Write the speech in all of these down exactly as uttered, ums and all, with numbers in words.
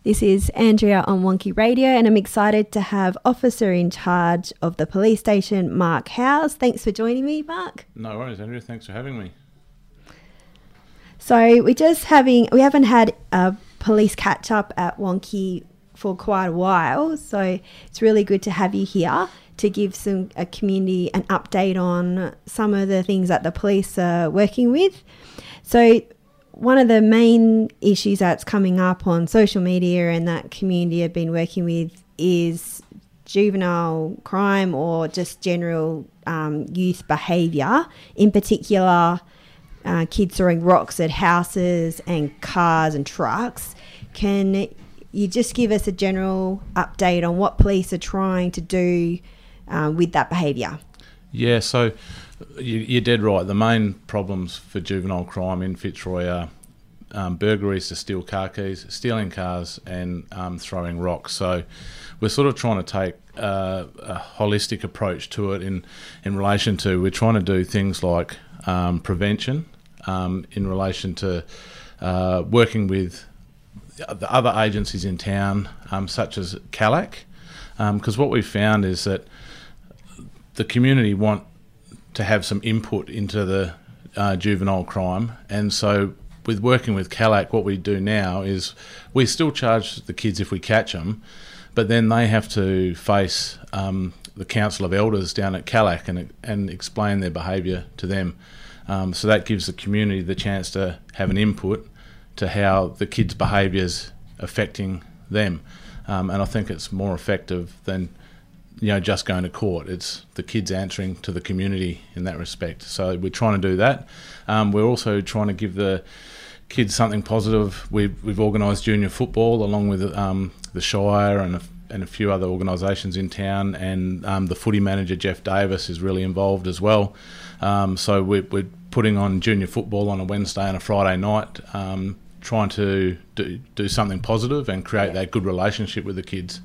This is Andrea on Wonky Radio, and I'm excited to have Officer in Charge of the police station, Mark Howes. Thanks for joining me, Mark. No worries, Andrea. Thanks for having me. So we're just having, we haven't had a police catch up at Wonky for quite a while, so it's really good to have you here to give some a community an update on some of the things that the police are working with. So one of the main issues that's coming up on social media and that community have been working with is juvenile crime or just general um, youth behaviour, in particular uh, kids throwing rocks at houses and cars and trucks. Can you just give us a general update on what police are trying to do um, with that behaviour? Yeah, so you, you're dead right. The main problems for juvenile crime in Fitzroy are um, burglaries to steal car keys, stealing cars and um, throwing rocks. So we're sort of trying to take uh, a holistic approach to it in, in relation to, we're trying to do things like um, prevention um, in relation to uh, working with the other agencies in town, um, such as C A L A C, because um, what we've found is that the community want to have some input into the uh, juvenile crime, and so with working with C A L A C, what we do now is we still charge the kids if we catch them, but then they have to face um, the Council of Elders down at C A L A C and, and explain their behaviour to them. Um, so that gives the community the chance to have an input to how the kids' behaviour's affecting them. Um, and I think it's more effective than, you know, just going to court. It's the kids answering to the community in that respect. So we're trying to do that. Um, we're also trying to give the kids something positive. We've, we've organised junior football along with um, the Shire and a, and a few other organisations in town, and um, the footy manager, Jeff Davis, is really involved as well. Um, so we're, we're putting on junior football on a Wednesday and a Friday night, um, trying to do, do something positive and create yeah. that good relationship with the kids.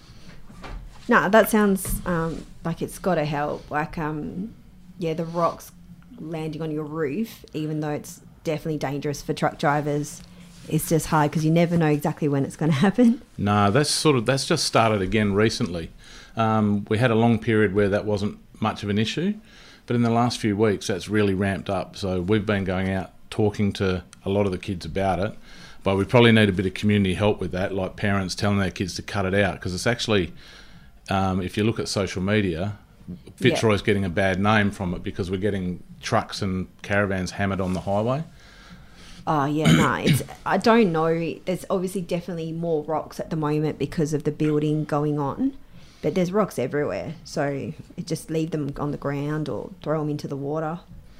No, that sounds um, like it's got to help. Like, um, yeah, the rocks landing on your roof, even though it's definitely dangerous for truck drivers, it's just hard because you never know exactly when it's going to happen. No, that's sort of that's just started again recently. Um, we had a long period where that wasn't much of an issue, but in the last few weeks that's really ramped up. So we've been going out talking to a lot of the kids about it, but we probably need a bit of community help with that, like parents telling their kids to cut it out, because it's actually, um, if you look at social media, Fitzroy's yeah. getting a bad name from it because we're getting trucks and caravans hammered on the highway. Oh, yeah, no, it's, I don't know. There's obviously definitely more rocks at the moment because of the building going on, but there's rocks everywhere. So just leave them on the ground or throw them into the water.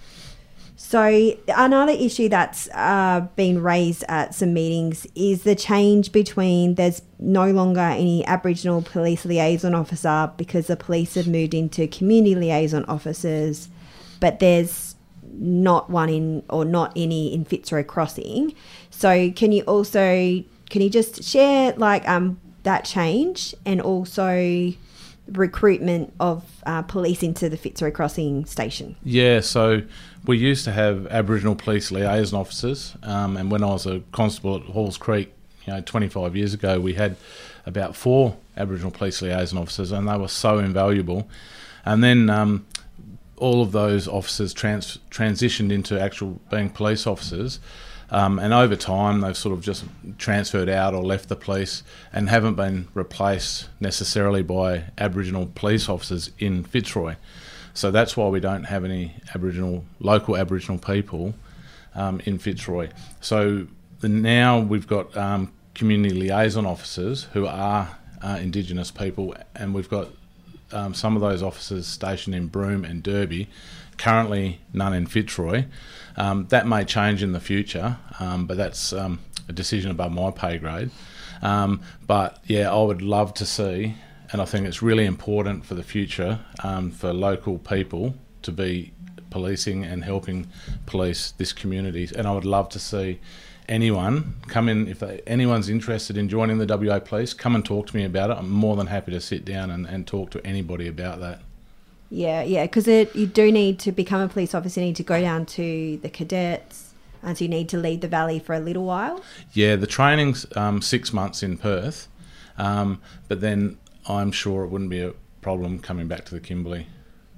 So another issue that's uh, been raised at some meetings is the change between there's no longer any Aboriginal police liaison officer because the police have moved into community liaison officers, but there's not one in or not any in Fitzroy Crossing. So can you also, can you just share like um that change and also recruitment of uh, police into the Fitzroy Crossing station? Yeah, so we used to have Aboriginal police liaison officers, um, and when I was a constable at Halls Creek, you know, twenty-five years ago, we had about four Aboriginal police liaison officers, and they were so invaluable. And then um, all of those officers trans- transitioned into actual being police officers, um, and over time they've sort of just transferred out or left the police and haven't been replaced necessarily by Aboriginal police officers in Fitzroy. So that's why we don't have any Aboriginal, local Aboriginal people um, in Fitzroy. So the, now we've got um, community liaison officers who are uh, Indigenous people, and we've got um, some of those officers stationed in Broome and Derby, currently none in Fitzroy. Um, that may change in the future, um, but that's um, a decision above my pay grade. Um, but yeah, I would love to see, and I think it's really important for the future um, for local people to be policing and helping police this community. And I would love to see anyone come in, if they, anyone's interested in joining the W A Police, come and talk to me about it. I'm more than happy to sit down and, and talk to anybody about that. Yeah, yeah, because you do need to become a police officer, you need to go down to the cadets, and so you need to leave the valley for a little while? Yeah, the training's um, six months in Perth, um, but then I'm sure it wouldn't be a problem coming back to the Kimberley.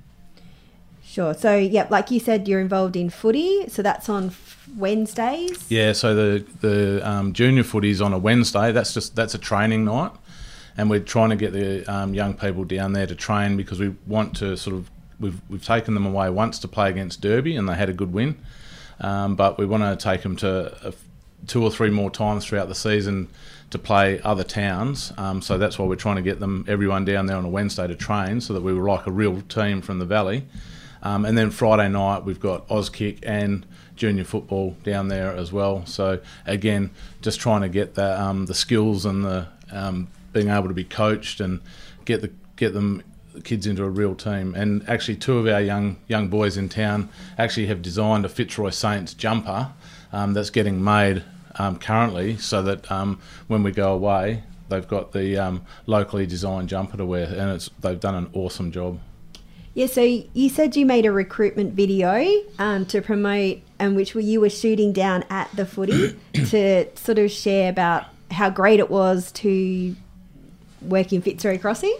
Sure. So, yeah, like you said, you're involved in footy, so that's on f- Wednesdays? Yeah, so the the um, junior footy's on a Wednesday. That's just that's a training night, and we're trying to get the um, young people down there to train because we want to sort of we've we've taken them away once to play against Derby and they had a good win, um, but we want to take them to a, two or three more times throughout the season to play other towns. Um, so that's why we're trying to get them everyone down there on a Wednesday to train so that we were like a real team from the valley. Um, and then Friday night we've got Auskick and junior football down there as well. So again, just trying to get the um, the skills and the um, being able to be coached and get the get them the kids into a real team. And actually, two of our young young boys in town actually have designed a Fitzroy Saints jumper um, that's getting made um, currently, so that um, when we go away, they've got the um, locally designed jumper to wear, and it's they've done an awesome job. Yeah, so you said you made a recruitment video um, to promote, and which you were shooting down at the footy to sort of share about how great it was to work in Fitzroy Crossing.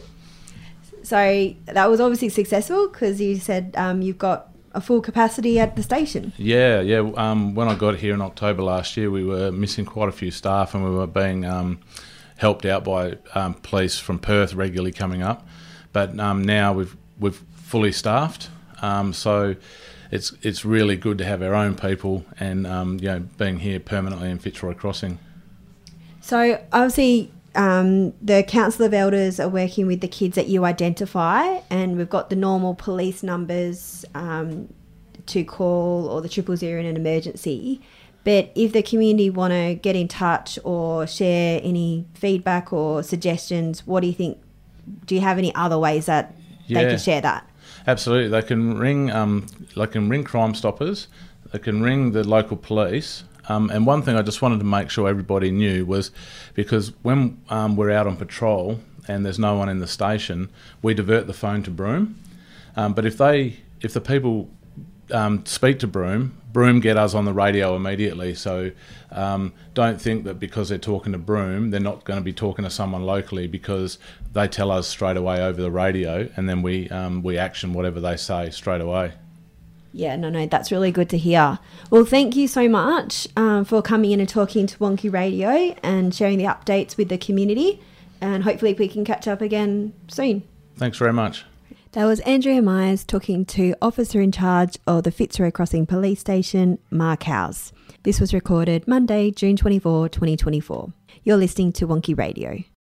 So that was obviously successful because you said um, you've got a full capacity at the station. Yeah, yeah. Um, when I got here in October last year, we were missing quite a few staff, and we were being um, helped out by um, police from Perth regularly coming up. But um, now we've we've fully staffed, um, so it's it's really good to have our own people and um, you know being here permanently in Fitzroy Crossing. So obviously um, the Council of Elders are working with the kids that you identify, and we've got the normal police numbers um, to call or the triple zero in an emergency. But if the community want to get in touch or share any feedback or suggestions, what do you think? Do you have any other ways that Yeah. they can share that? Absolutely, they can ring. Um, they can ring Crime Stoppers. They can ring the local police. Um, and one thing I just wanted to make sure everybody knew was, because when um, we're out on patrol and there's no one in the station, we divert the phone to Broome. Um, but if they, if the people um, speak to Broome, Broome get us on the radio immediately. So um, don't think that because they're talking to Broome, they're not going to be talking to someone locally, because they tell us straight away over the radio, and then we um, we action whatever they say straight away. Yeah, no, no, that's really good to hear. Well, thank you so much um, for coming in and talking to Wonky Radio and sharing the updates with the community, and hopefully we can catch up again soon. Thanks very much. That was Andrea Myers talking to Officer in Charge of the Fitzroy Crossing Police Station, Mark House. This was recorded Monday, June twenty-fourth, twenty twenty-four. You're listening to Wonky Radio.